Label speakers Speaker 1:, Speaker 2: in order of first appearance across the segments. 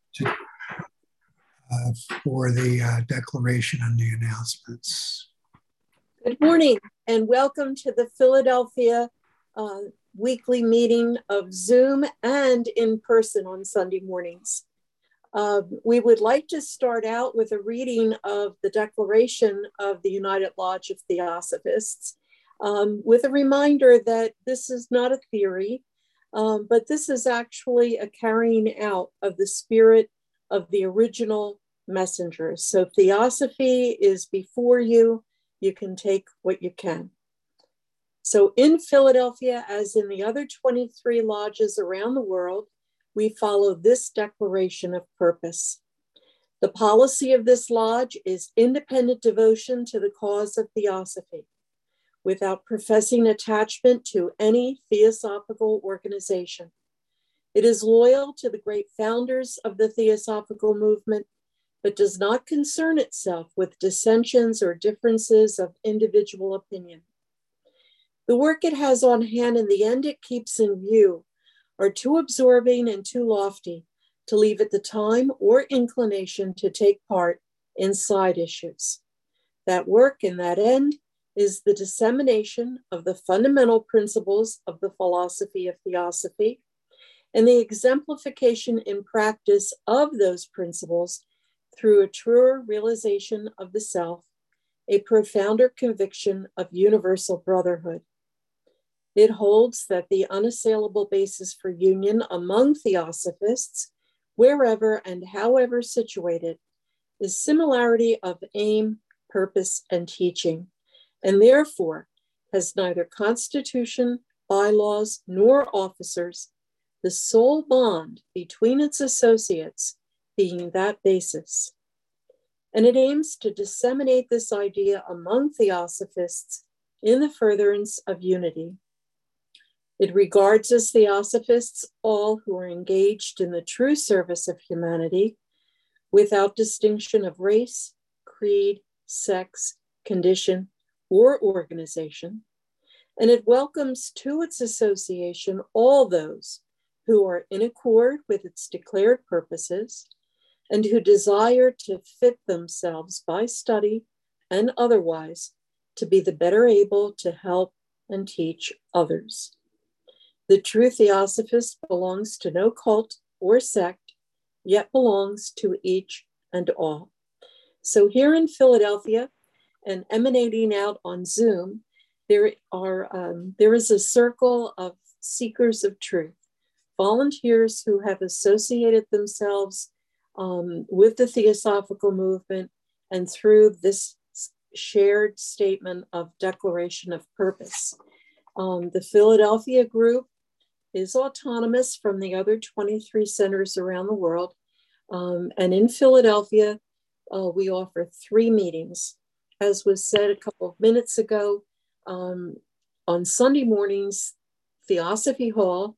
Speaker 1: to, for the declaration and the announcements.
Speaker 2: Good morning and welcome to the Philadelphia weekly meeting of Zoom and in person on Sunday mornings. We would like to start out with a reading of the Declaration of the United Lodge of Theosophists, with a reminder that this is not a theory, but this is actually a carrying out of the spirit of the original messengers. So Theosophy is before you. You can take what you can. So in Philadelphia, as in the other 23 lodges around the world, we follow this declaration of purpose. The policy of this lodge is independent devotion to the cause of Theosophy, without professing attachment to any theosophical organization. It is loyal to the great founders of the Theosophical movement, but does not concern itself with dissensions or differences of individual opinion. The work it has on hand and the end it keeps in view are too absorbing and too lofty to leave it the time or inclination to take part in side issues. That work and that end is the dissemination of the fundamental principles of the philosophy of Theosophy and the exemplification in practice of those principles through a truer realization of the self, a profounder conviction of universal brotherhood. It holds that the unassailable basis for union among Theosophists, wherever and however situated, is similarity of aim, purpose, and teaching, and therefore has neither constitution, bylaws, nor officers, the sole bond between its associates being that basis. And it aims to disseminate this idea among Theosophists in the furtherance of unity. It regards as Theosophists all who are engaged in the true service of humanity without distinction of race, creed, sex, condition, or organization. And it welcomes to its association all those who are in accord with its declared purposes and who desire to fit themselves by study and otherwise to be the better able to help and teach others. The true Theosophist belongs to no cult or sect, yet belongs to each and all. So here in Philadelphia and emanating out on Zoom, there is a circle of seekers of truth, volunteers who have associated themselves with the Theosophical movement and through this shared statement of declaration of purpose. The Philadelphia group is autonomous from the other 23 centers around the world. And in Philadelphia, we offer 3 meetings. As was said a couple of minutes ago, on Sunday mornings, Theosophy Hall,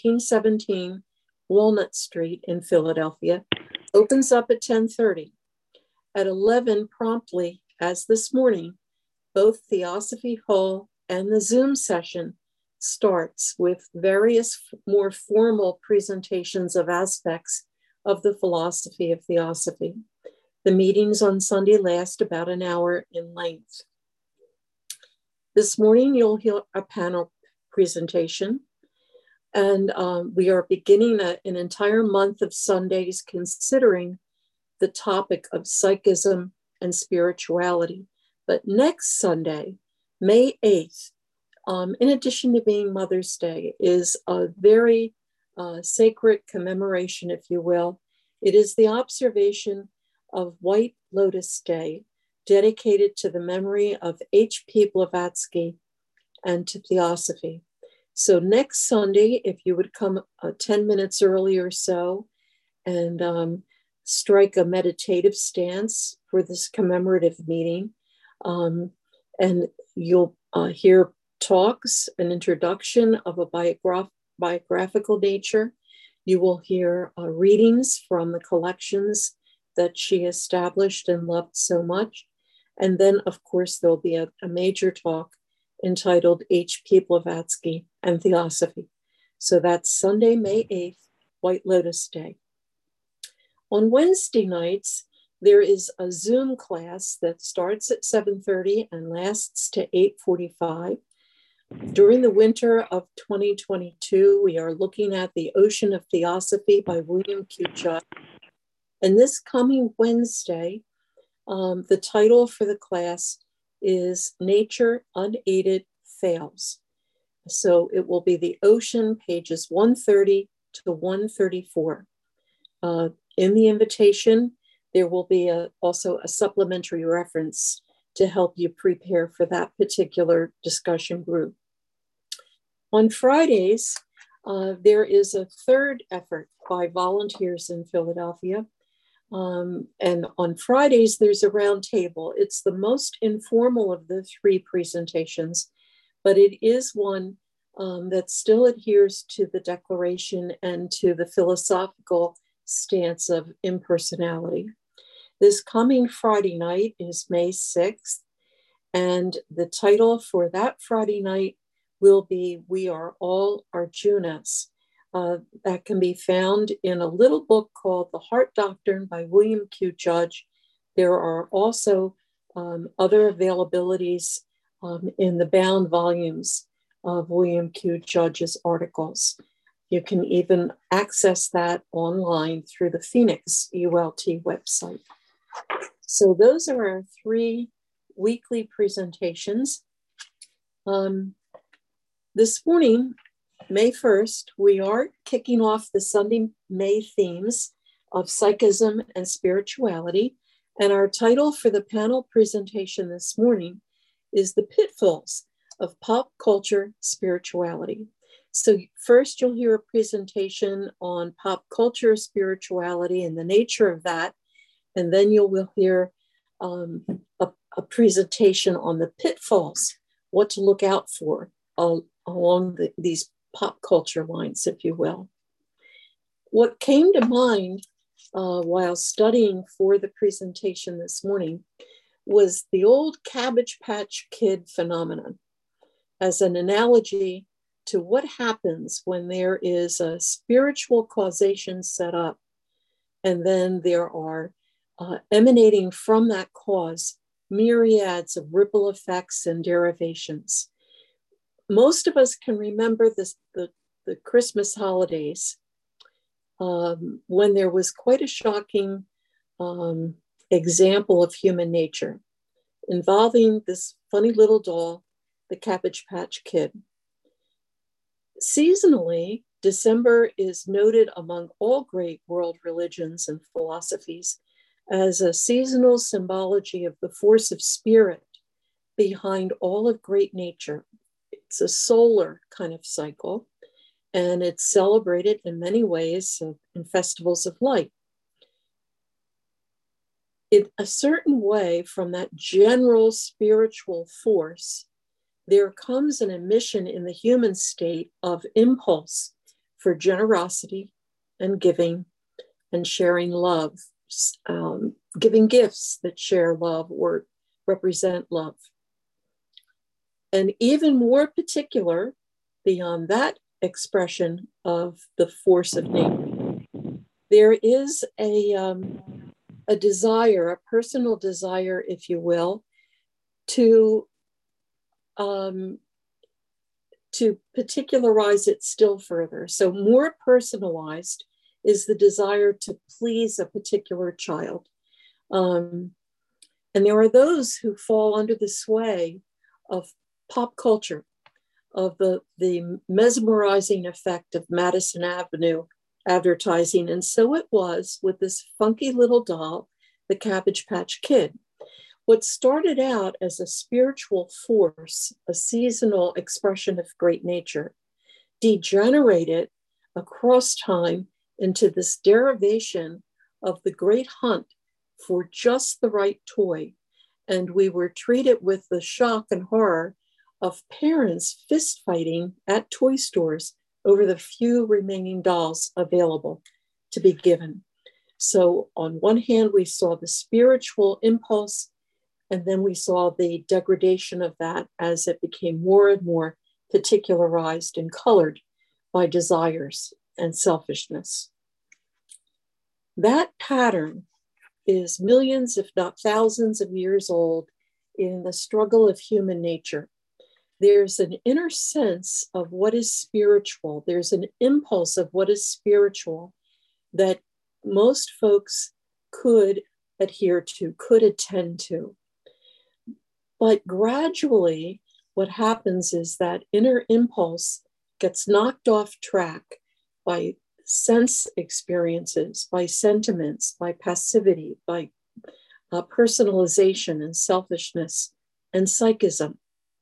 Speaker 2: 1917, Walnut Street in Philadelphia, opens up at 10:30. At 11 promptly, as this morning, both Theosophy Hall and the Zoom session starts with various more formal presentations of aspects of the philosophy of Theosophy. The meetings on Sunday last about an hour in length. This morning, you'll hear a panel presentation, and we are beginning an entire month of Sundays considering the topic of psychism and spirituality. But next Sunday, May 8th, in addition to being Mother's Day, is a very sacred commemoration, if you will. It is the observation of White Lotus Day, dedicated to the memory of H.P. Blavatsky and to Theosophy. So next Sunday, if you would come 10 minutes early or so and strike a meditative stance for this commemorative meeting, and you'll hear talks, an introduction of a biographical nature. You will hear readings from the collections that she established and loved so much. And then, of course, there'll be a major talk entitled H.P. Blavatsky and Theosophy. So that's Sunday, May 8th, White Lotus Day. On Wednesday nights, there is a Zoom class that starts at 7:30 and lasts to 8:45. During the winter of 2022, we are looking at The Ocean of Theosophy by William Q. Judge. And this coming Wednesday, the title for the class is Nature Unaided Fails. So it will be The Ocean, pages 130 to 134. In the invitation, there will be also a supplementary reference to help you prepare for that particular discussion group. On Fridays, there is a third effort by volunteers in Philadelphia. And on Fridays, there's a round table. It's the most informal of the three presentations, but it is one that still adheres to the Declaration and to the philosophical stance of impersonality. This coming Friday night is May 6th, and the title for that Friday night will be We Are All Arjunas. That can be found in a little book called The Heart Doctrine by William Q. Judge. There are also other availabilities in the bound volumes of William Q. Judge's articles. You can even access that online through the Phoenix ULT website. So those are our three weekly presentations. This morning, May 1st, we are kicking off the Sunday May themes of psychism and spirituality. And our title for the panel presentation this morning is The Pitfalls of Pop Culture Spirituality. So first, you'll hear a presentation on pop culture spirituality and the nature of that. And then you will hear a presentation on the pitfalls, what to look out for along these pop culture lines, if you will. What came to mind while studying for the presentation this morning was the old Cabbage Patch Kid phenomenon as an analogy to what happens when there is a spiritual causation set up, and then there are emanating from that cause myriads of ripple effects and derivations. Most of us can remember the Christmas holidays when there was quite a shocking example of human nature involving this funny little doll, the Cabbage Patch Kid. Seasonally, December is noted among all great world religions and philosophies as a seasonal symbology of the force of spirit behind all of great nature. It's a solar kind of cycle, and it's celebrated in many ways in festivals of light. In a certain way, from that general spiritual force, there comes an emission in the human state of impulse for generosity and giving and sharing love, giving gifts that share love or represent love. And even more particular, beyond that expression of the force of nature, there is a desire, a personal desire, if you will, to particularize it still further. So more personalized is the desire to please a particular child. And there are those who fall under the sway of pop culture, of the mesmerizing effect of Madison Avenue advertising. And so it was with this funky little doll, the Cabbage Patch Kid. What started out as a spiritual force, a seasonal expression of great nature, degenerated across time into this derivation of the great hunt for just the right toy. And we were treated with the shock and horror of parents fist fighting at toy stores over the few remaining dolls available to be given. So on one hand, we saw the spiritual impulse, and then we saw the degradation of that as it became more and more particularized and colored by desires and selfishness. That pattern is millions, if not thousands of years old in the struggle of human nature. There's an inner sense of what is spiritual. There's an impulse of what is spiritual that most folks could adhere to, could attend to. But gradually, what happens is that inner impulse gets knocked off track by sense experiences, by sentiments, by passivity, by personalization and selfishness and psychism.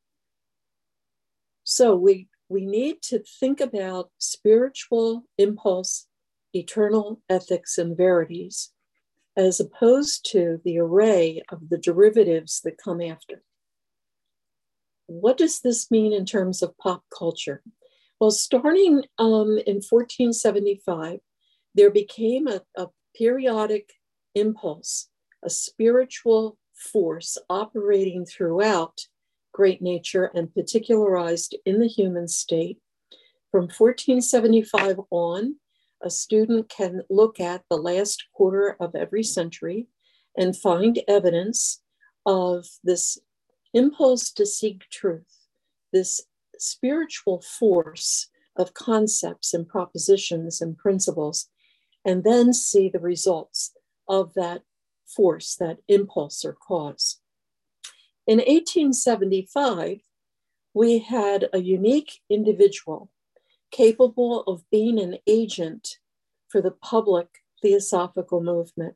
Speaker 2: So we need to think about spiritual impulse, eternal ethics, and verities, as opposed to the array of the derivatives that come after. What does this mean in terms of pop culture? Well, starting in 1475, there became a periodic impulse, a spiritual force operating throughout great nature and particularized in the human state. From 1475 on, a student can look at the last quarter of every century and find evidence of this impulse to seek truth, this spiritual force of concepts and propositions and principles, and then see the results of that force, that impulse or cause. In 1875, we had a unique individual capable of being an agent for the public theosophical movement.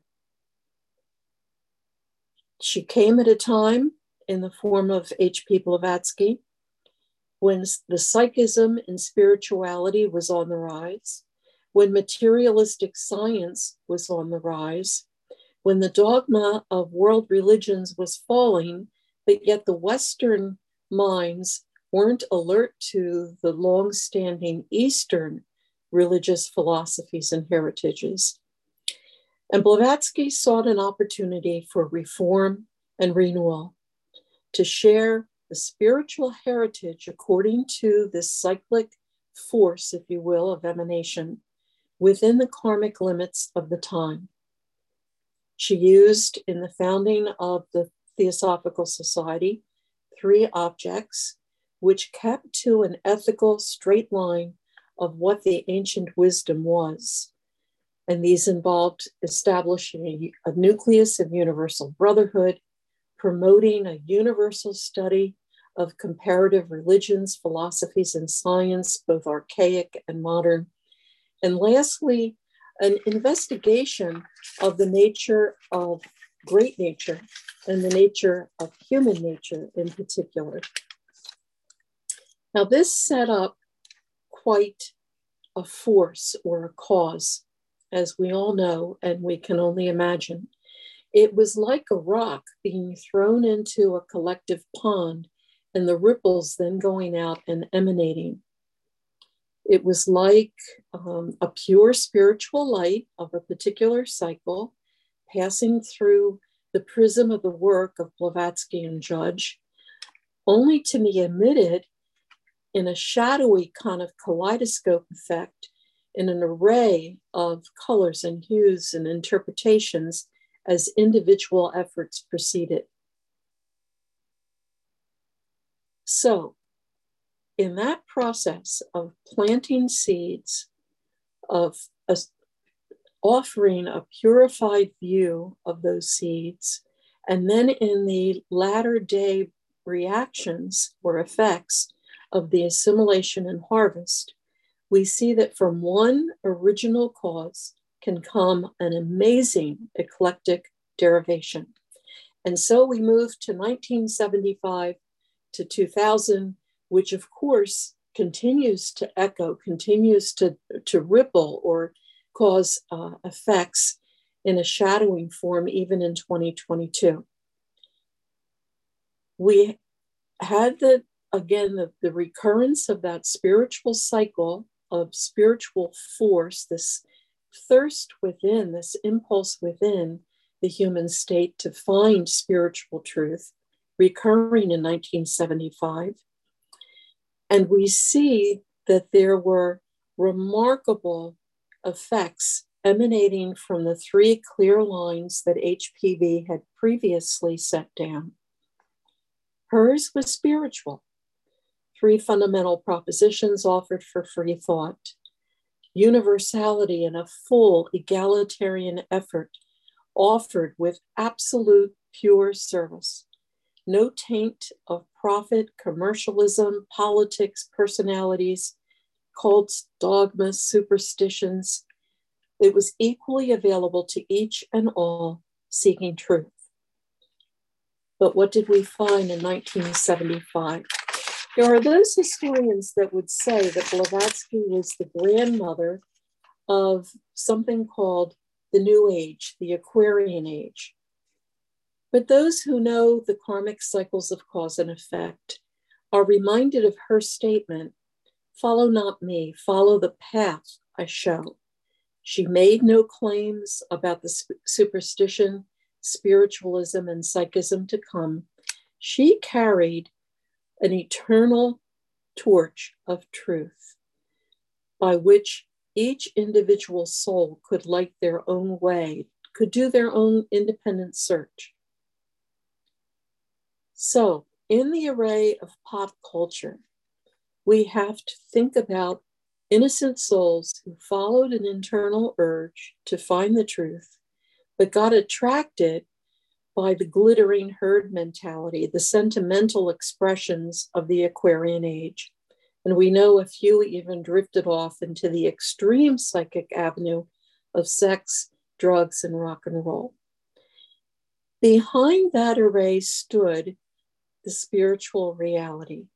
Speaker 2: She came at a time in the form of H.P. Blavatsky, when the psychism and spirituality was on the rise, when materialistic science was on the rise, when the dogma of world religions was falling, but yet the Western minds weren't alert to the long-standing Eastern religious philosophies and heritages. And Blavatsky sought an opportunity for reform and renewal, to share the spiritual heritage according to this cyclic force, if you will, of emanation within the karmic limits of the time. She used in the founding of the Theosophical Society 3 objects which kept to an ethical straight line of what the ancient wisdom was. And these involved establishing a nucleus of universal brotherhood, promoting a universal study of comparative religions, philosophies, and science, both archaic and modern. And lastly, an investigation of the nature of great nature and the nature of human nature in particular. Now, this set up quite a force or a cause, as we all know, and we can only imagine. It was like a rock being thrown into a collective pond and the ripples then going out and emanating. It was like a pure spiritual light of a particular cycle passing through the prism of the work of Blavatsky and Judge, only to be emitted in a shadowy kind of kaleidoscope effect in an array of colors and hues and interpretations as individual efforts proceeded. So, in that process of planting seeds, of offering a purified view of those seeds, and then in the latter day reactions or effects of the assimilation and harvest, we see that from one original cause can come an amazing eclectic derivation. And so we move to 1975 to 2000, which of course continues to echo, continues to ripple or cause effects in a shadowing form even in 2022. We had the recurrence of that spiritual cycle of spiritual force, this thirst within, this impulse within the human state to find spiritual truth, recurring in 1975. And we see that there were remarkable effects emanating from the three clear lines that HPV had previously set down. Hers was spiritual. Three fundamental propositions offered for free thought, universality and a full egalitarian effort offered with absolute pure service, no taint of profit, commercialism, politics, personalities, cults, dogmas, superstitions. It was equally available to each and all seeking truth. But what did we find in 1975? There are those historians that would say that Blavatsky was the grandmother of something called the New Age, the Aquarian Age. But those who know the karmic cycles of cause and effect are reminded of her statement, "Follow not me, follow the path I show." She made no claims about the superstition, spiritualism, and psychism to come. She carried an eternal torch of truth by which each individual soul could light their own way, could do their own independent search. So, in the array of pop culture, we have to think about innocent souls who followed an internal urge to find the truth, but got attracted by the glittering herd mentality, the sentimental expressions of the Aquarian Age. And we know a few even drifted off into the extreme psychic avenue of sex, drugs, and rock and roll. Behind that array stood the spiritual reality.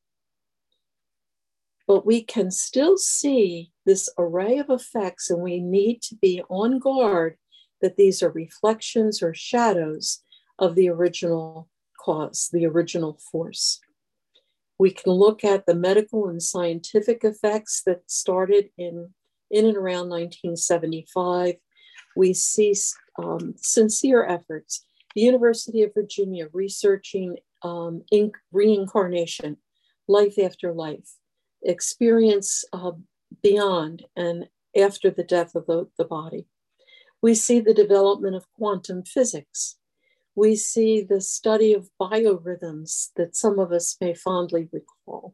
Speaker 2: But we can still see this array of effects, and we need to be on guard that these are reflections or shadows of the original cause, the original force. We can look at the medical and scientific effects that started in and around 1975. We see sincere efforts. The University of Virginia researching reincarnation, life after life, experience beyond and after the death of the body. We see the development of quantum physics. We see the study of biorhythms that some of us may fondly recall.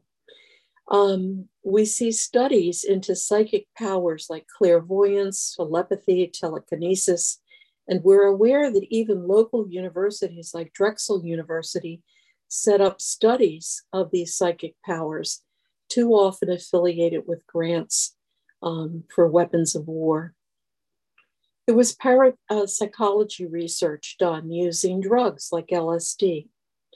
Speaker 2: We see studies into psychic powers like clairvoyance, telepathy, telekinesis, and we're aware that even local universities like Drexel University set up studies of these psychic powers, too often affiliated with grants for weapons of war. There was parapsychology research done using drugs like LSD.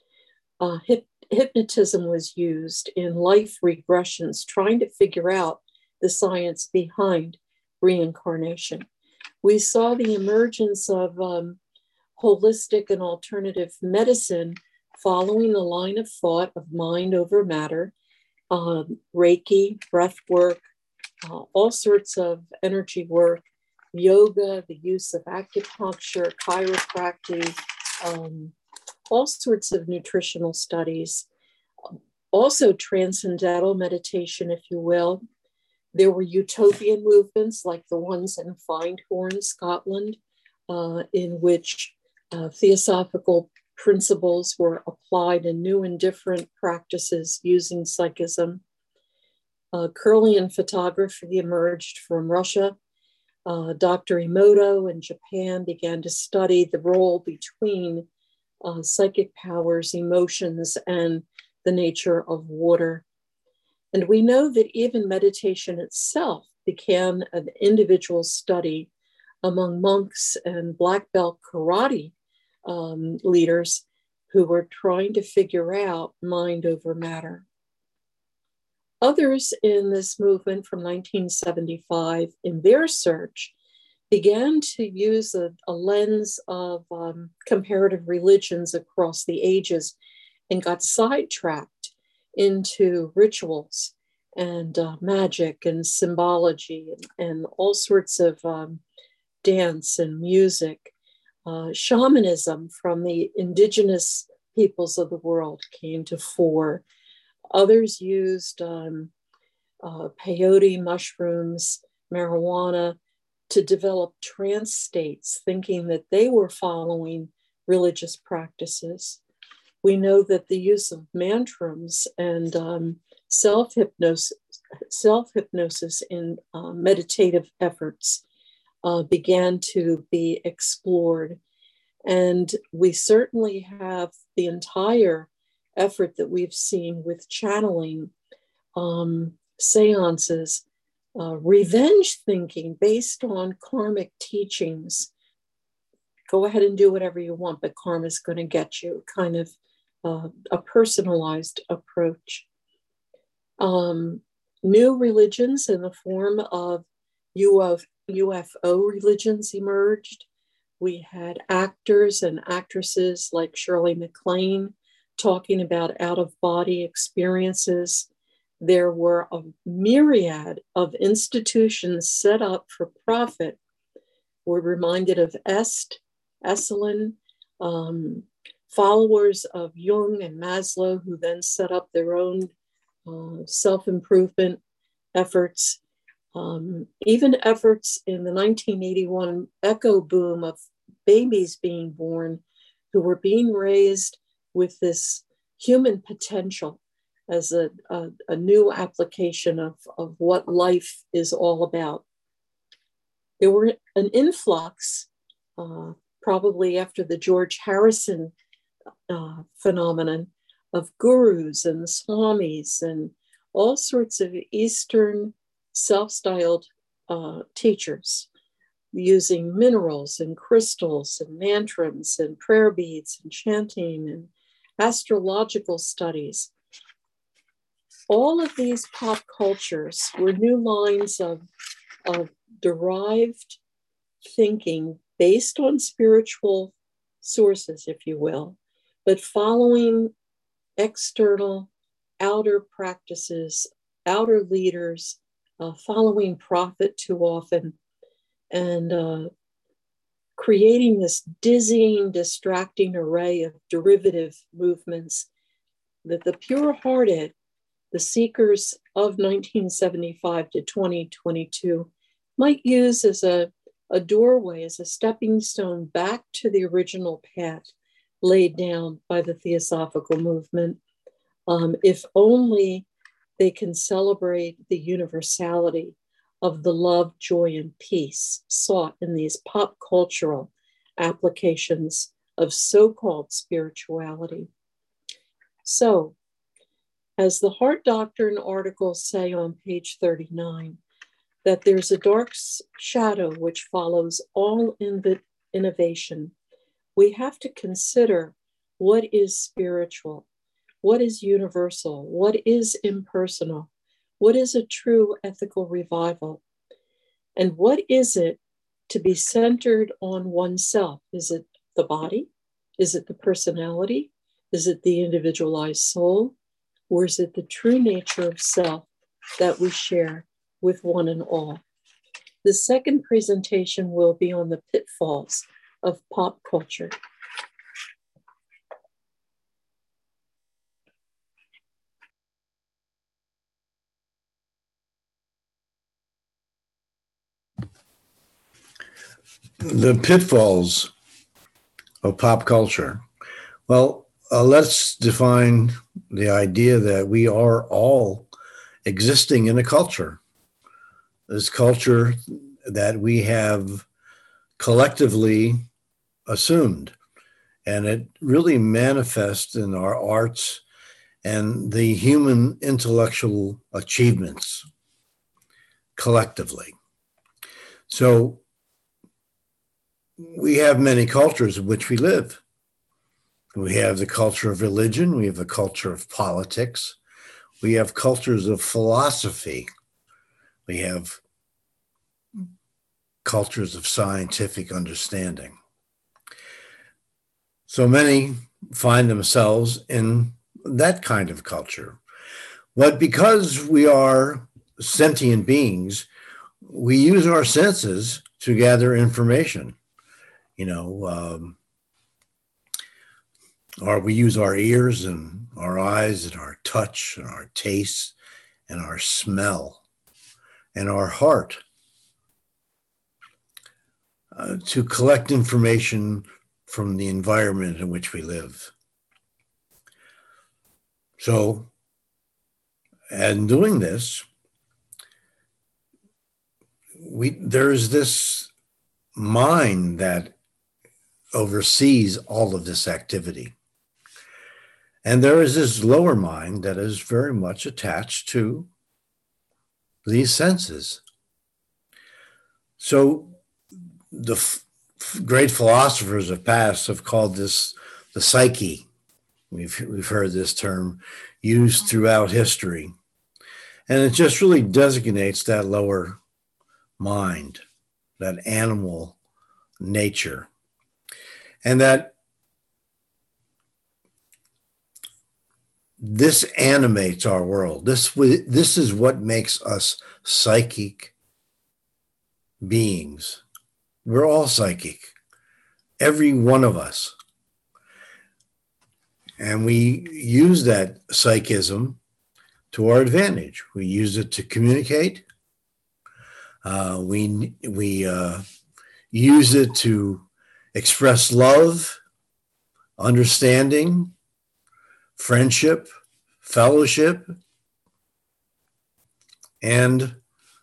Speaker 2: Hypnotism was used in life regressions, trying to figure out the science behind reincarnation. We saw the emergence of holistic and alternative medicine following the line of thought of mind over matter, Reiki, breath work, all sorts of energy work, yoga, the use of acupuncture, chiropractic, all sorts of nutritional studies, also transcendental meditation, if you will. There were utopian movements like the ones in Findhorn, Scotland, in which theosophical principles were applied in new and different practices using psychism. Kirlian photography emerged from Russia. Dr. Emoto in Japan began to study the role between psychic powers, emotions, and the nature of water. And we know that even meditation itself became an individual study among monks and black belt karate leaders who were trying to figure out mind over matter. Others in this movement from 1975, in their search, began to use a lens of comparative religions across the ages and got sidetracked into rituals and magic and symbology and all sorts of dance and music. Shamanism from the indigenous peoples of the world came to fore. Others used peyote mushrooms, marijuana, to develop trance states, thinking that they were following religious practices. We know that the use of mantrams and self-hypnosis in meditative efforts began to be explored. And we certainly have the entire effort that we've seen with channeling, seances, revenge thinking based on karmic teachings. Go ahead and do whatever you want, but karma's going to get you, kind of a personalized approach. New religions in the form of UFO religions emerged. We had actors and actresses like Shirley MacLaine talking about out-of-body experiences. There were a myriad of institutions set up for profit. We're reminded of Esalen, followers of Jung and Maslow, who then set up their own self-improvement efforts. Even efforts in the 1981 echo boom of babies being born who were being raised with this human potential as a new application of what life is all about. There were an influx, probably after the George Harrison phenomenon, of gurus and swamis and all sorts of Eastern self-styled teachers using minerals and crystals and mantrams and prayer beads and chanting and astrological studies. All of these pop cultures were new lines of derived thinking based on spiritual sources, if you will, but following external, outer practices, outer leaders, following profit too often, and creating this dizzying, distracting array of derivative movements that the pure-hearted, the seekers of 1975 to 2022 might use as a doorway, as a stepping stone back to the original path laid down by the Theosophical movement, if only they can celebrate the universality of the love, joy, and peace sought in these pop cultural applications of so-called spirituality. So, as the Heart Doctrine articles say on page 39, that there's a dark shadow which follows all innovation, we have to consider what is spiritual, what is universal, what is impersonal, what is a true ethical revival, and what is it to be centered on oneself? Is it the body? Is it the personality? Is it the individualized soul? Or is it the true nature of self that we share with one and all? The second presentation will be on the pitfalls of pop culture.
Speaker 3: The pitfalls of pop culture. Well, let's define the idea that we are all existing in a culture. This culture that we have collectively assumed, and it really manifests in our arts and the human intellectual achievements collectively. So we have many cultures in which we live. We have the culture of religion. We have the culture of politics. We have cultures of philosophy. We have cultures of scientific understanding. So many find themselves in that kind of culture. But because we are sentient beings, we use our senses to gather information. Or we use our ears and our eyes and our touch and our taste and our smell and our heart to collect information from the environment in which we live. So, and doing this, there's this mind that oversees all of this activity. And there is this lower mind that is very much attached to these senses. So the great philosophers of past have called this the psyche. We've heard this term used throughout history. And it just really designates that lower mind, that animal nature. And that this animates our world. This is what makes us psychic beings. We're all psychic, every one of us. And we use that psychism to our advantage. We use it to communicate. We use it to express love, understanding, friendship, fellowship, and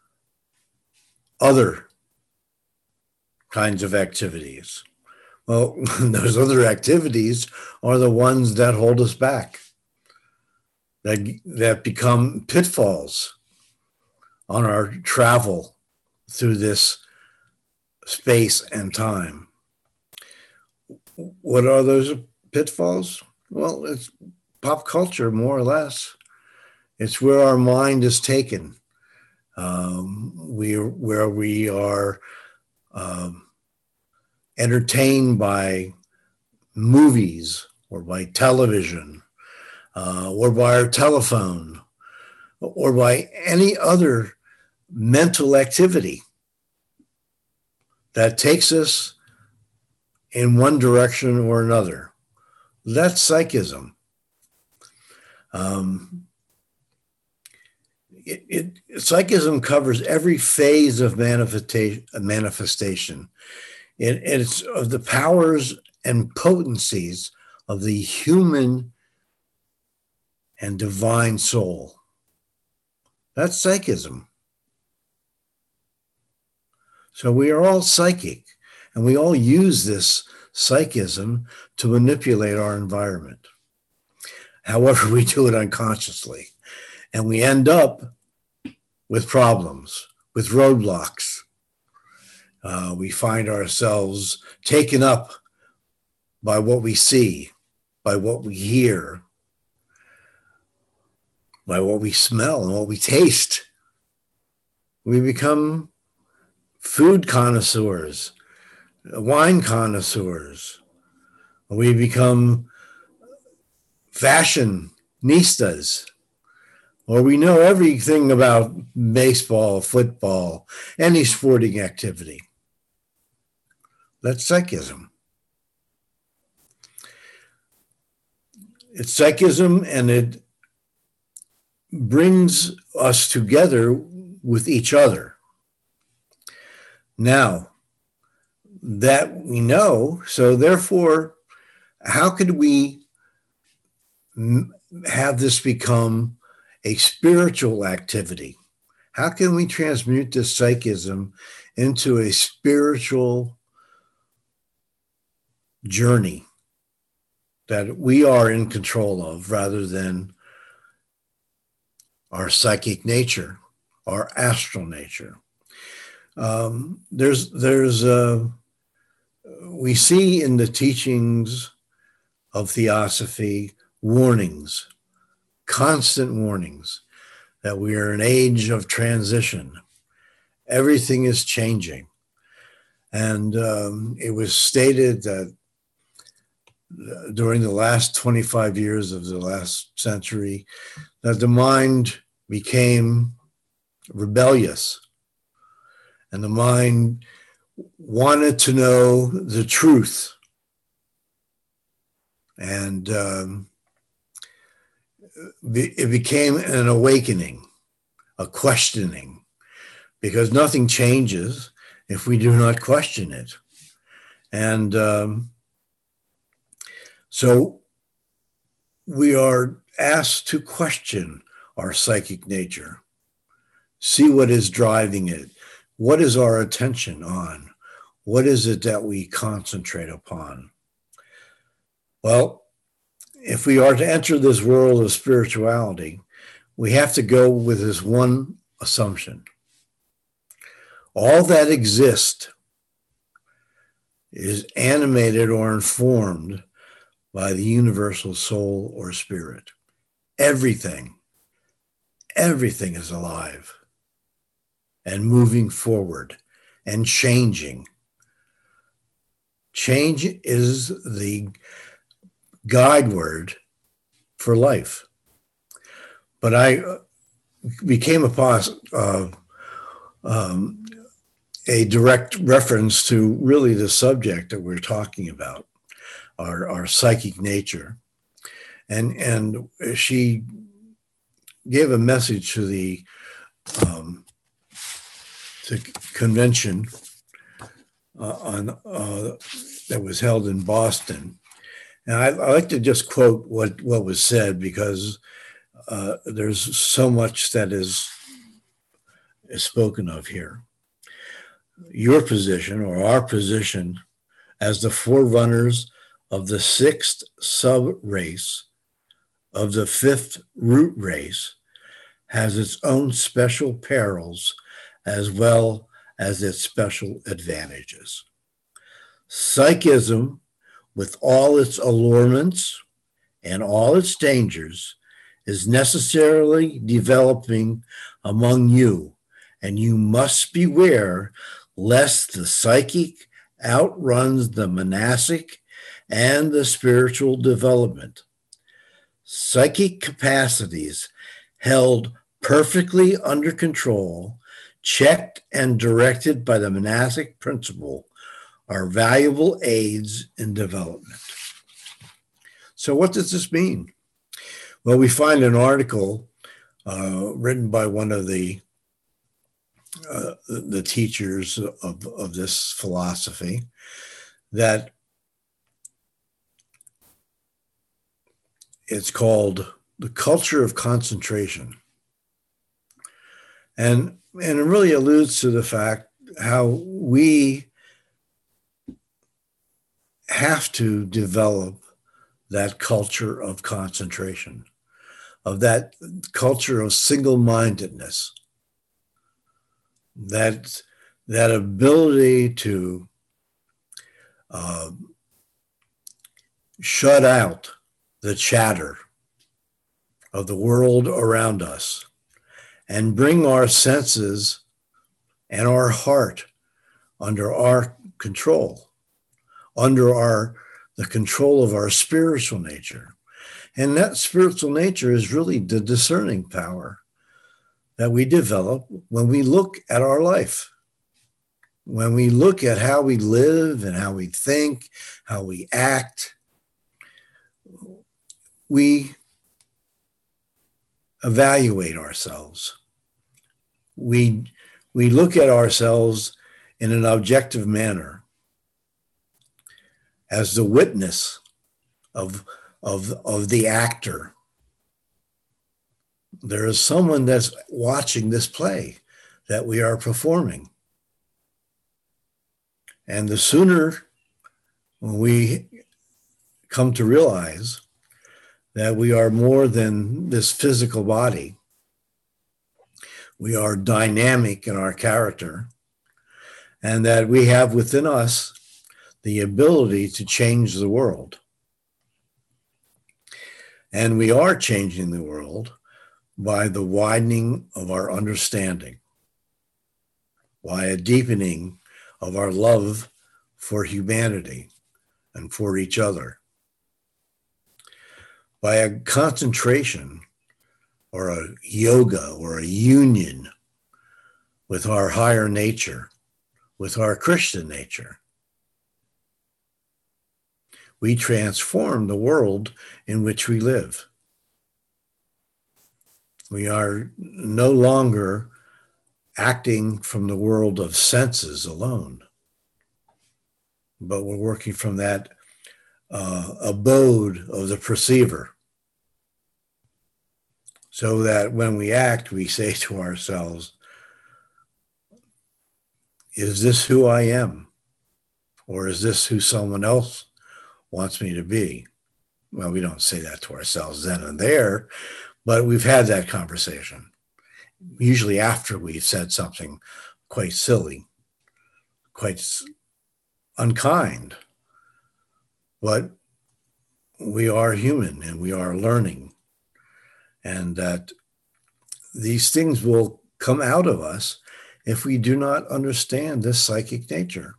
Speaker 3: other kinds of activities. Well, those other activities are the ones that hold us back, that become pitfalls on our travel through this space and time. What are those pitfalls? Well, it's pop culture, more or less. It's where our mind is taken, where we are entertained by movies or by television or by our telephone or by any other mental activity that takes us in one direction or another. That's psychism. Psychism covers every phase of manifestation. It's of the powers and potencies of the human and divine soul. That's psychism. So we are all psychic, and we all use this psychism to manipulate our environment. However, we do it unconsciously, and we end up with problems, with roadblocks. We find ourselves taken up by what we see, by what we hear, by what we smell and what we taste. We become food connoisseurs, wine connoisseurs. We become fashionistas, or we know everything about baseball, football, any sporting activity. That's psychism. It's psychism, and it brings us together with each other. Now, that we know, so therefore, how could we have this become a spiritual activity? How can we transmute this psychism into a spiritual journey that we are in control of, rather than our psychic nature, our astral nature? We see in the teachings of theosophy warnings, constant warnings, that we are in an age of transition. Everything is changing. And it was stated that during the last 25 years of the last century, that the mind became rebellious, and the mind wanted to know the truth. And it became an awakening, a questioning, because nothing changes if we do not question it. And so we are asked to question our psychic nature, see what is driving it. What is our attention on? What is it that we concentrate upon? Well, if we are to enter this world of spirituality, we have to go with this one assumption. All that exists is animated or informed by the universal soul or spirit. Everything is alive and moving forward and changing. Change is the guide word for life. But I became upon a direct reference to really the subject that we're talking about, our psychic nature. And she gave a message to the convention that was held in Boston. And I like to just quote what was said, because there's so much that is spoken of here. Your position, or our position, as the forerunners of the sixth sub-race of the fifth root race, has its own special perils as well as its special advantages. Psychism, with all its allurements and all its dangers, is necessarily developing among you, and you must beware lest the psychic outruns the monastic and the spiritual development. Psychic capacities held perfectly under control, checked and directed by the monastic principle, are valuable aids in development. So what does this mean? Well, we find an article written by one of the teachers of this philosophy that it's called The Culture of Concentration. And it really alludes to the fact how we have to develop that culture of concentration, of that culture of single-mindedness, that ability to shut out the chatter of the world around us and bring our senses and our heart under our control, under the control of our spiritual nature. And that spiritual nature is really the discerning power that we develop when we look at our life, when we look at how we live and how we think, how we act. We evaluate ourselves. We look at ourselves in an objective manner as the witness of the actor. There is someone that's watching this play that we are performing. And the sooner we come to realize that we are more than this physical body, we are dynamic in our character, and that we have within us the ability to change the world. And we are changing the world by the widening of our understanding, by a deepening of our love for humanity and for each other, by a concentration or a yoga or a union with our higher nature, with our Christian nature. We transform the world in which we live. We are no longer acting from the world of senses alone, but we're working from that abode of the perceiver. So that when we act, we say to ourselves, is this who I am? Or is this who someone else wants me to be? Well, we don't say that to ourselves then and there, but we've had that conversation, usually after we've said something quite silly, quite unkind. But we are human and we are learning, and that these things will come out of us if we do not understand this psychic nature.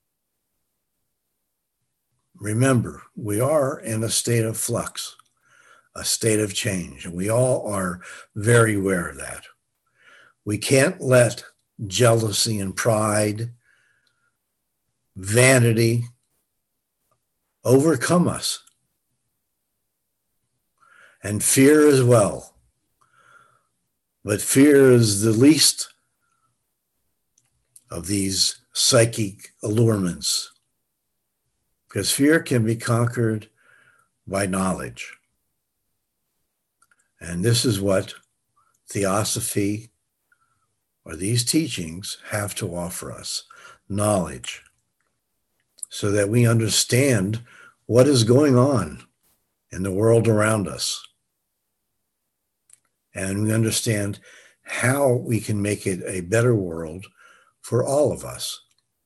Speaker 3: Remember, we are in a state of flux, a state of change, and we all are very aware of that. We can't let jealousy and pride, vanity overcome us, and fear as well. But fear is the least of these psychic allurements, because fear can be conquered by knowledge. And this is what theosophy or these teachings have to offer us, knowledge, so that we understand what is going on in the world around us. And we understand how we can make it a better world for all of us.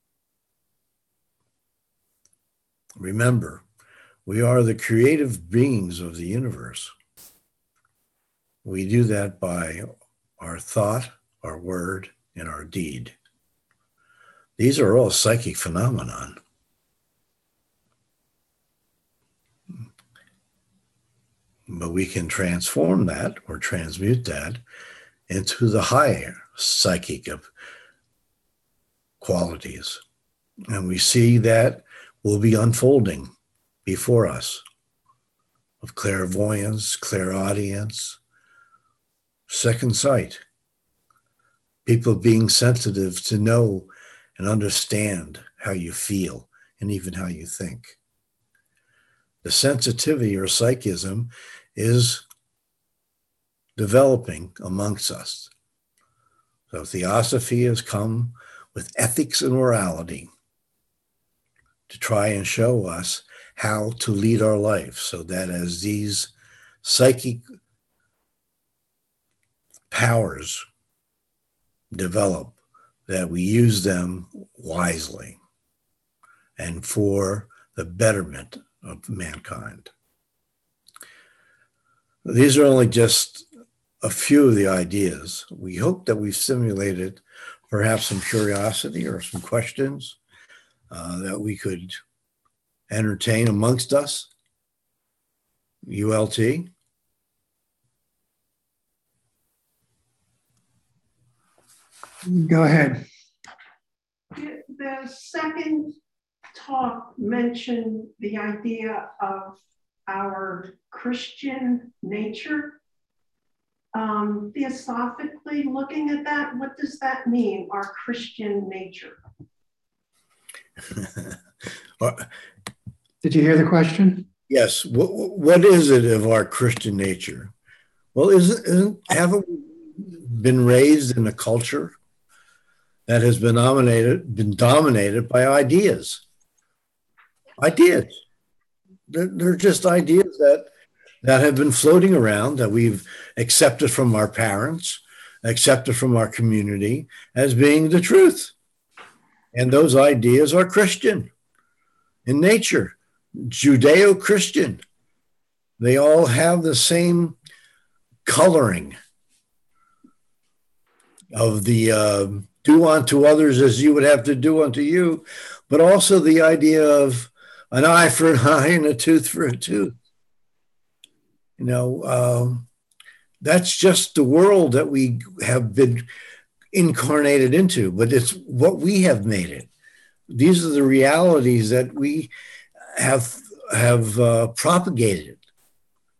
Speaker 3: Remember, we are the creative beings of the universe. We do that by our thought, our word, and our deed. These are all psychic phenomenon. But we can transform that or transmute that into the higher psychic of qualities. And we see that will be unfolding before us of clairvoyance, clairaudience, second sight. People being sensitive to know and understand how you feel and even how you think. The sensitivity or psychism is developing amongst us. So theosophy has come with ethics and morality to try and show us how to lead our life, so that as these psychic powers develop, that we use them wisely and for the betterment of mankind. These are only just a few of the ideas. We hope that we've stimulated perhaps some curiosity or some questions that we could entertain amongst us. ULT?
Speaker 1: Go ahead.
Speaker 4: The second talk mentioned the idea of our Christian nature. Theosophically looking at that, what does that mean, our Christian nature?
Speaker 1: Did you hear the question?
Speaker 3: Yes. What is it of our Christian nature? Well, haven't we been raised in a culture that has been dominated by ideas? Ideas. They're just ideas that have been floating around, that we've accepted from our parents, accepted from our community as being the truth. And those ideas are Christian in nature, Judeo-Christian. They all have the same coloring of the do unto others as you would have to do unto you, but also the idea of an eye for an eye and a tooth for a tooth. You know, that's just the world that we have been incarnated into, but it's what we have made it. These are the realities that we have propagated.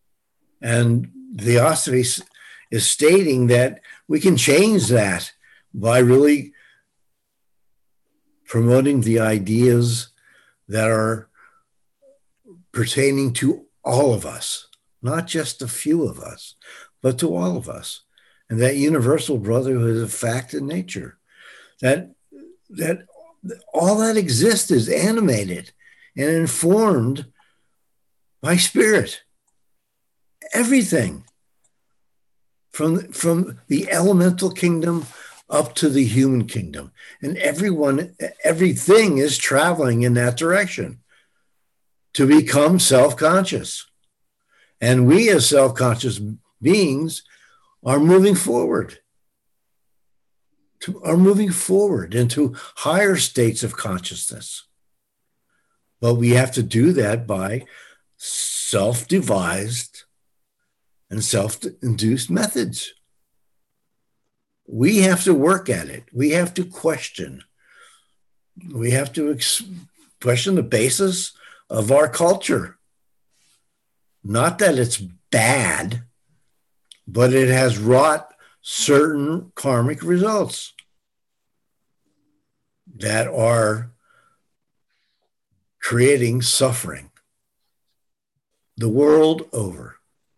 Speaker 3: And Theosophy is stating that we can change that by really promoting the ideas that are pertaining to all of us, not just a few of us, but to all of us. And that universal brotherhood is a fact in nature. That all that exists is animated and informed by spirit. Everything from the elemental kingdom up to the human kingdom. And everything is traveling in that direction to become self-conscious. And we as self-conscious beings are moving forward into higher states of consciousness. But we have to do that by self-devised and self-induced methods. We have to work at it. We have to question. We have to question the basis of our culture. Not that it's bad, but it has wrought certain karmic results that are creating suffering the world over.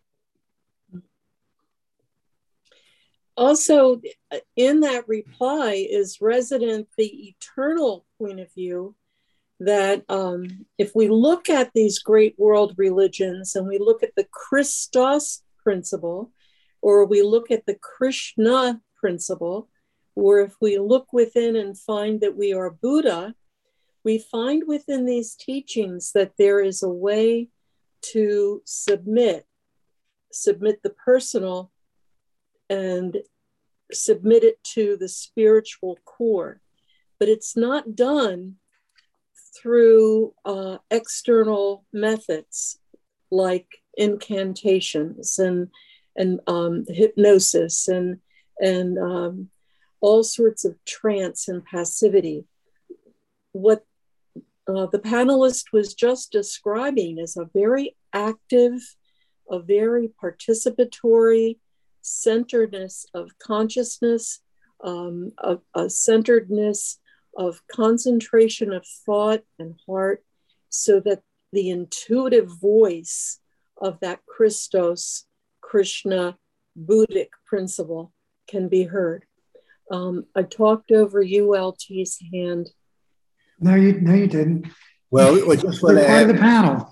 Speaker 2: Also, in that reply is resident the eternal point of view that if we look at these great world religions and we look at the Christos principle, or we look at the Krishna principle, or if we look within and find that we are Buddha, we find within these teachings that there is a way to submit the personal and submit it to the spiritual core. But it's not done through external methods like incantations and hypnosis and all sorts of trance and passivity. What the panelist was just describing is a very active, a very participatory centeredness of consciousness, a centeredness of concentration of thought and heart, so that the intuitive voice of that Christos, Krishna, Buddhic principle can be heard. I talked over ULT's hand.
Speaker 1: No, you didn't.
Speaker 3: Well, I just want
Speaker 1: You're
Speaker 3: to
Speaker 1: part
Speaker 3: add,
Speaker 1: of the panel.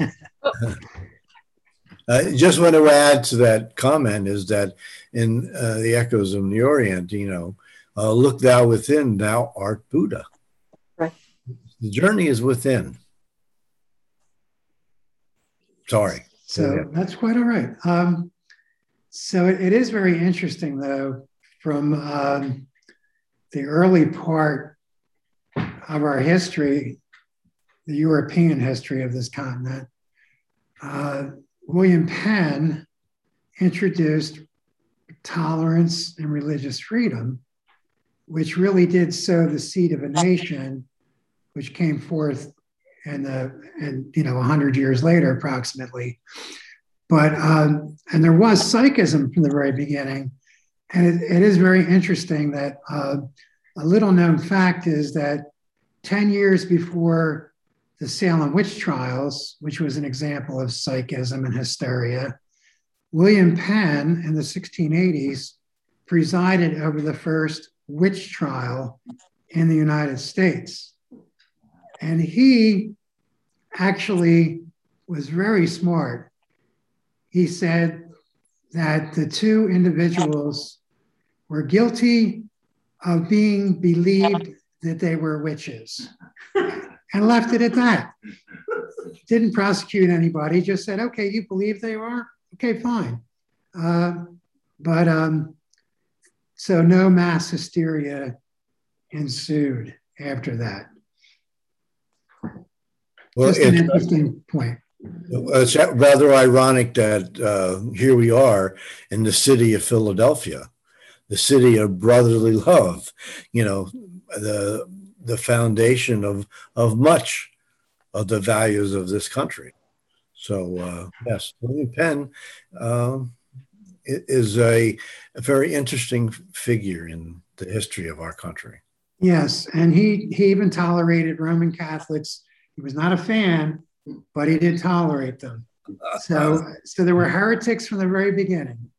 Speaker 3: I just want to add to that comment is that in the Echoes of the Orient, look thou within, thou art Buddha.
Speaker 2: Right.
Speaker 3: The journey is within. Sorry.
Speaker 1: So that's quite all right. So it is very interesting, though, from the early part of our history, the European history of this continent. William Penn introduced tolerance and religious freedom, which really did sow the seed of a nation, which came forth in 100 years later, approximately. But and there was psychism from the very beginning, and it is very interesting that a little known fact is that 10 years before the Salem witch trials, which was an example of psychism and hysteria, William Penn in the 1680s presided over the first witch trial in the United States. And he actually was very smart. He said that the two individuals were guilty of being believed that they were witches and left it at that. Didn't prosecute anybody, just said, okay, you believe they are? Okay, fine. So no mass hysteria ensued after that.
Speaker 3: Well,
Speaker 1: just an interesting point.
Speaker 3: It's rather ironic that here we are in the city of Philadelphia, the city of brotherly love, the foundation of much of the values of this country. So yes, William Penn is a very interesting figure in the history of our country.
Speaker 1: Yes, and he even tolerated Roman Catholics. He was not a fan, but he did tolerate them. So there were heretics from the very beginning.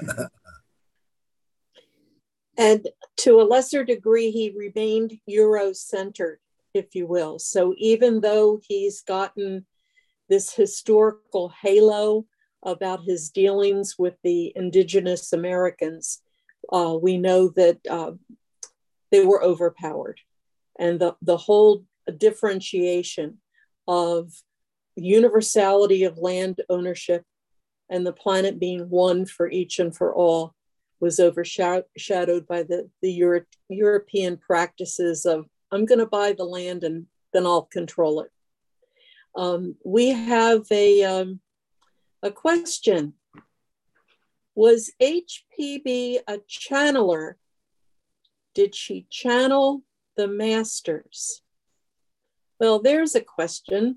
Speaker 2: And to a lesser degree, he remained Euro-centered, if you will. So even though he's gotten this historical halo about his dealings with the indigenous Americans, we know that they were overpowered. And the whole differentiation of universality of land ownership and the planet being one for each and for all was overshadowed by the European practices of, I'm going to buy the land and then I'll control it. We have a question. Was HPB a channeler? Did she channel the masters? Well, there's a question.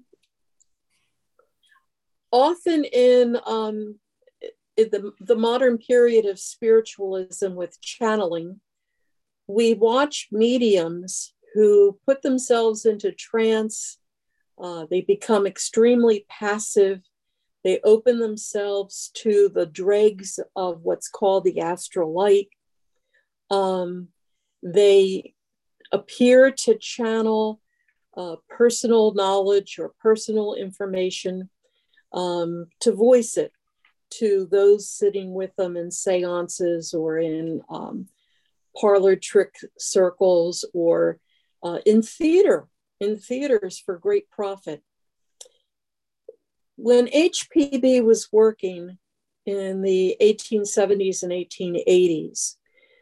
Speaker 2: Often in the modern period of spiritualism with channeling, we watch mediums who put themselves into trance. They become extremely passive. They open themselves to the dregs of what's called the astral light. They appear to channel personal knowledge or personal information to voice it to those sitting with them in seances or in parlor trick circles or in theaters for great profit. When HPB was working in the 1870s and 1880s,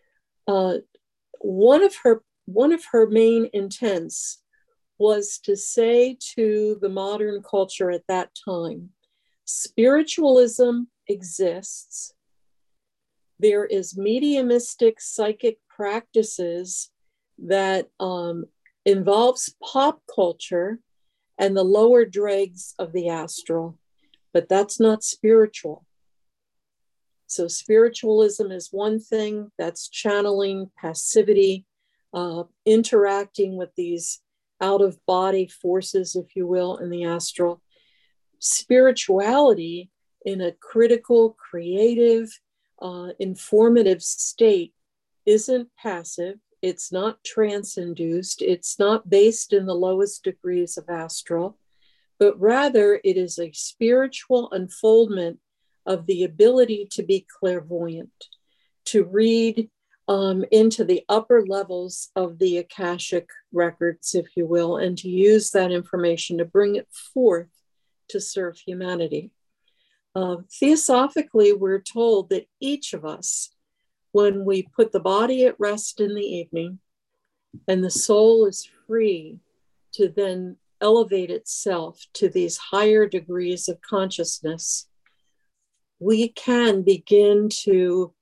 Speaker 2: one of her main intents was to say to the modern culture at that time, spiritualism exists. There is mediumistic psychic practices that involves pop culture and the lower dregs of the astral, but that's not spiritual. So spiritualism is one thing, that's channeling, passivity, interacting with these out-of-body forces, if you will, in the astral. Spirituality in a critical, creative, informative state isn't passive. It's not trance-induced. It's not based in the lowest degrees of astral, but rather it is a spiritual unfoldment of the ability to be clairvoyant, to read into the upper levels of the Akashic records, if you will, and to use that information to bring it forth to serve humanity. Theosophically, we're told that each of us, when we put the body at rest in the evening and the soul is free to then elevate itself to these higher degrees of consciousness, we can begin to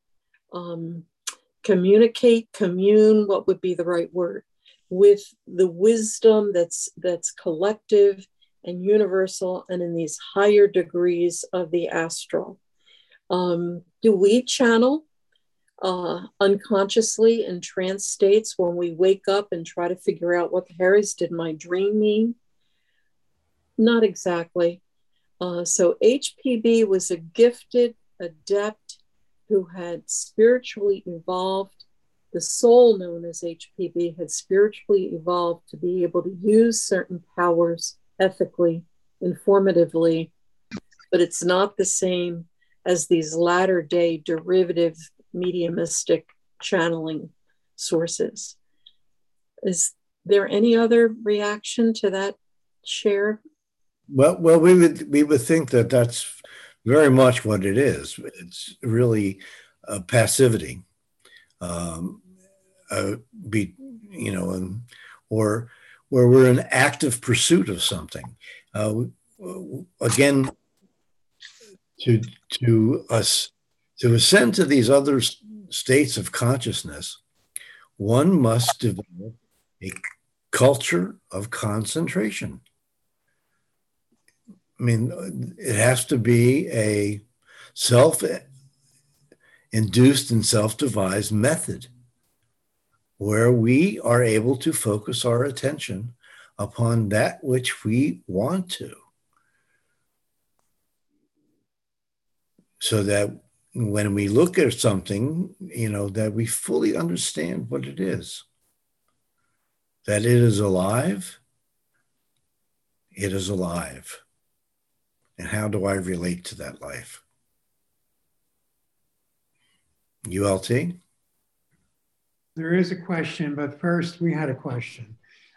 Speaker 2: commune, what would be the right word, with the wisdom that's collective and universal and in these higher degrees of the astral. Do we channel unconsciously in trance states when we wake up and try to figure out what the Harrys did my dream mean? Not exactly. So HPB was a gifted adept who had spiritually evolved. The soul known as HPB had spiritually evolved to be able to use certain powers ethically, informatively, but it's not the same as these latter day derivative mediumistic channeling sources. Is there any other reaction to that share?
Speaker 3: Well, we would think that that's very much what it is. It's really passivity, or where we're in active pursuit of something. Again, to ascend to these other states of consciousness, one must develop a culture of concentration. I mean, it has to be a self-induced and self-devised method where we are able to focus our attention upon that which we want to, so that when we look at something, that we fully understand what it is, that it is alive. It is alive. And how do I relate to that life? ULT?
Speaker 1: There is a question, but first we had a question.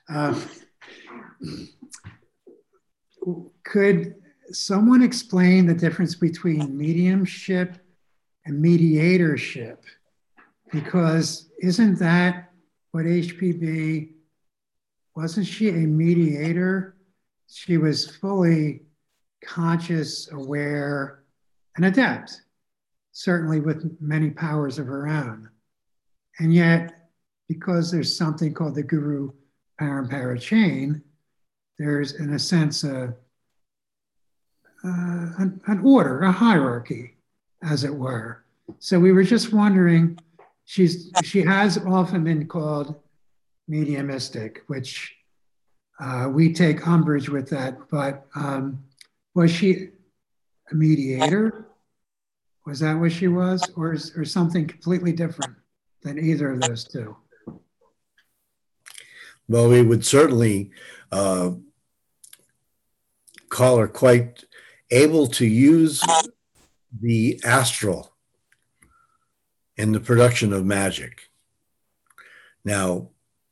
Speaker 1: Could someone explain the difference between mediumship and mediatorship? Because isn't that what HPB, wasn't she a mediator? She was fully conscious, aware, and adept, certainly with many powers of her own. And yet, because there's something called the Guru Parampara chain, there's, in a sense, an order, a hierarchy, as it were. So we were just wondering, she has often been called mediumistic, which we take umbrage with that, but was she a mediator? Was that what she was? Or something completely different than either of those two?
Speaker 3: Well, we would certainly call her quite able to use the astral in the production of magic. Now,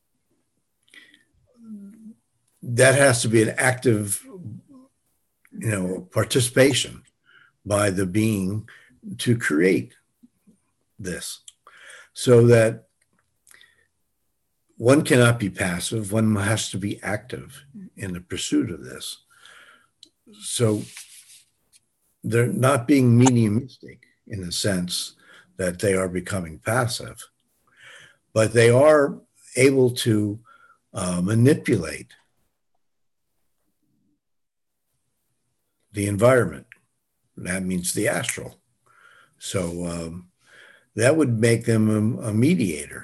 Speaker 3: that has to be an active, participation by the being to create this, so that one cannot be passive, one has to be active in the pursuit of this. So they're not being mediumistic in the sense that they are becoming passive, but they are able to manipulate the environment. That means the astral. So that would make them a mediator.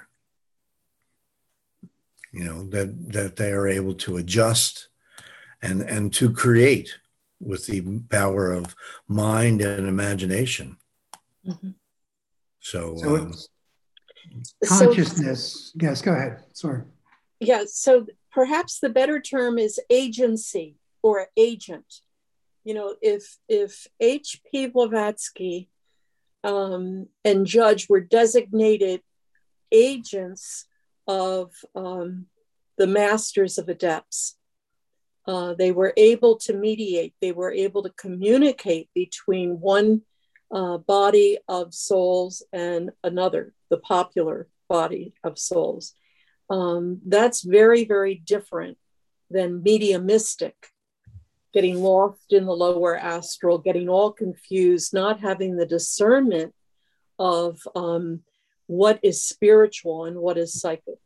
Speaker 3: That they are able to adjust and to create with the power of mind and imagination.
Speaker 2: Mm-hmm.
Speaker 1: So consciousness. Yes, go ahead. Sorry.
Speaker 2: Yeah, so perhaps the better term is agency or agent. If H.P. Blavatsky and Judge were designated agents of the masters of adepts, they were able to mediate, they were able to communicate between one body of souls and another, the popular body of souls. That's very, very different than mediumistic, getting lost in the lower astral, getting all confused, not having the discernment of what is spiritual and what is psychic.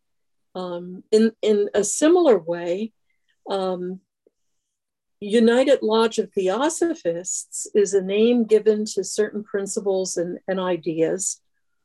Speaker 2: In a similar way, United Lodge of Theosophists is a name given to certain principles and ideas.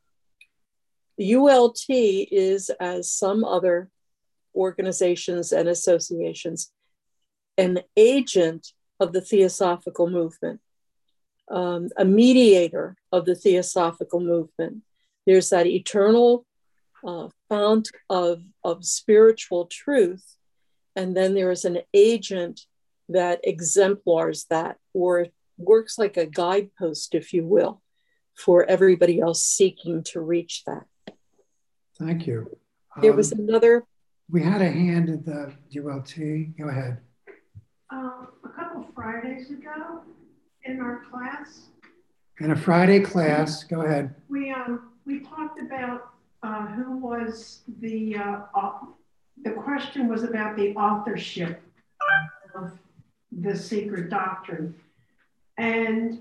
Speaker 2: ULT is, as some other organizations and associations, an agent of the Theosophical movement, a mediator of the Theosophical movement. There's that eternal fount of spiritual truth, and then there is an agent that exemplars that, or works like a guidepost, if you will, for everybody else seeking to reach that.
Speaker 1: Thank you.
Speaker 2: There was another.
Speaker 1: We had a hand at the ULT. Go ahead.
Speaker 4: A couple Fridays ago in our class.
Speaker 1: In a Friday class, go ahead.
Speaker 4: We talked about who was the question was about the authorship of the secret doctrine. And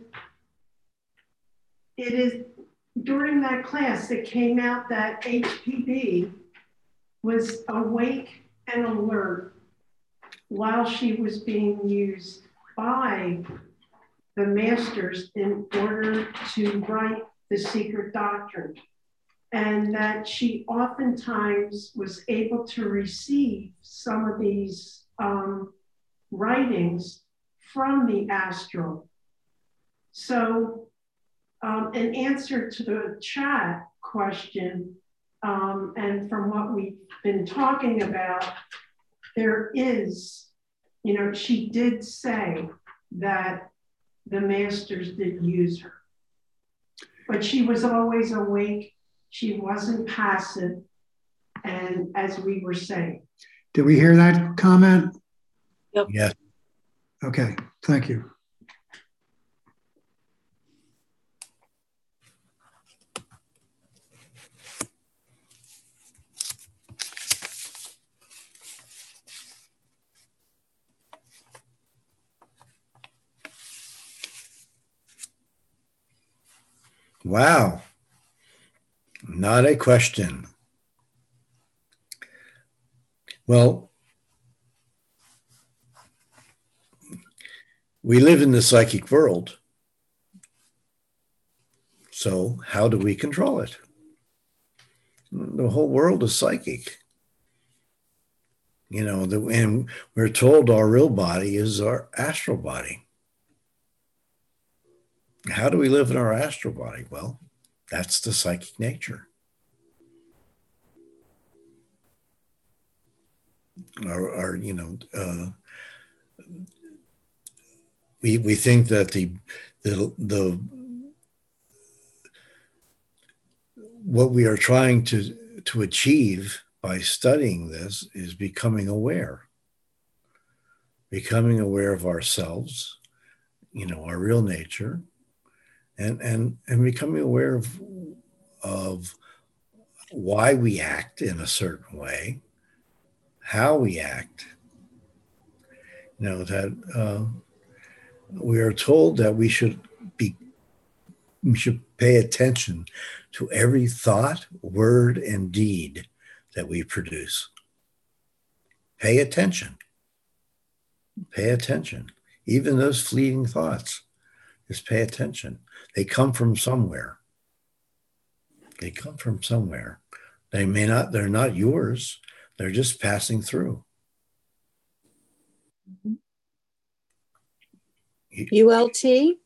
Speaker 4: it is during that class that came out that HPB was awake and alert while she was being used by the masters in order to write the secret doctrine. and that she oftentimes was able to receive some of these writings from the astral. So in answer to the chat question, and from what we've been talking about, there is, she did say that the masters did use her, but she was always awake. She wasn't passive. And as we were saying.
Speaker 1: Did we hear that comment?
Speaker 2: Yep.
Speaker 3: Yes.
Speaker 1: Okay, thank you.
Speaker 3: Wow. Not a question. Well, we live in the psychic world. So how do we control it? The whole world is psychic. And we're told our real body is our astral body. How do we live in our astral body? Well, that's the psychic nature. We think that the what we are trying to achieve by studying this is becoming aware of ourselves, our real nature, and becoming aware of why we act in a certain way, how we act. That we are told that we should pay attention to every thought, word, and deed that we produce. Pay attention. Pay attention. Even those fleeting thoughts, just pay attention. They come from somewhere. They're not yours. They're just passing through.
Speaker 2: ULT?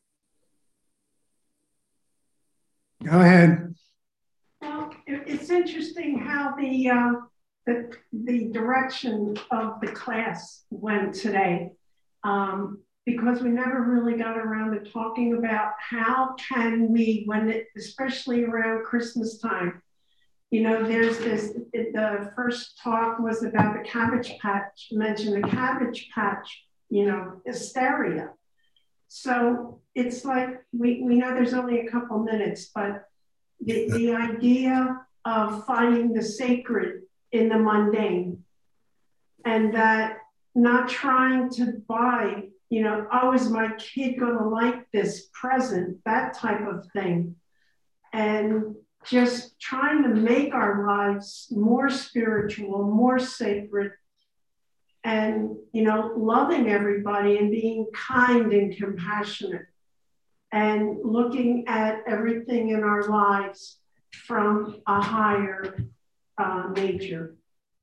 Speaker 1: Go ahead.
Speaker 4: Well, it's interesting how the direction of the class went today, because we never really got around to talking about how can we, especially around Christmas time, there's the first talk was about the Cabbage Patch, mentioned the Cabbage Patch, hysteria. So it's like, we know there's only a couple minutes, but the idea of finding the sacred in the mundane, and that not trying to buy, oh, is my kid going to like this present, that type of thing. And just trying to make our lives more spiritual, more sacred, and, loving everybody and being kind and compassionate, and looking at everything in our lives from a higher nature.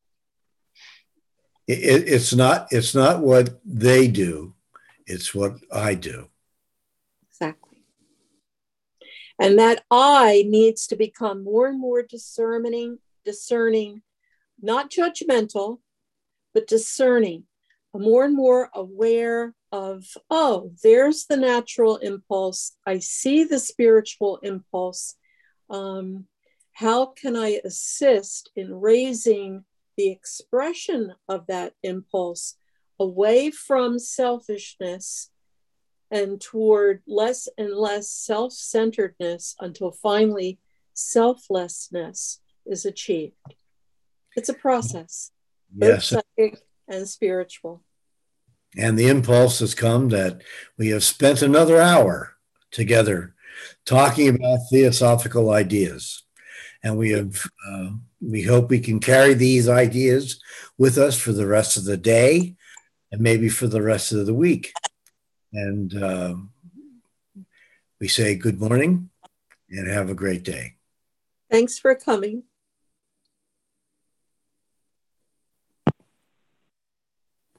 Speaker 3: It's not what they do. It's what I do.
Speaker 2: Exactly. And that I needs to become more and more discerning, not judgmental, but discerning, more and more aware of, oh, there's the natural impulse. I see the spiritual impulse. How can I assist in raising the expression of that impulse away from selfishness and toward less and less self-centeredness until finally selflessness is achieved? It's a process, both psychic and spiritual.
Speaker 3: And the impulse has come that we have spent another hour together talking about theosophical ideas. And we hope we can carry these ideas with us for the rest of the day and maybe for the rest of the week. And we say good morning and have a great day.
Speaker 2: Thanks for coming.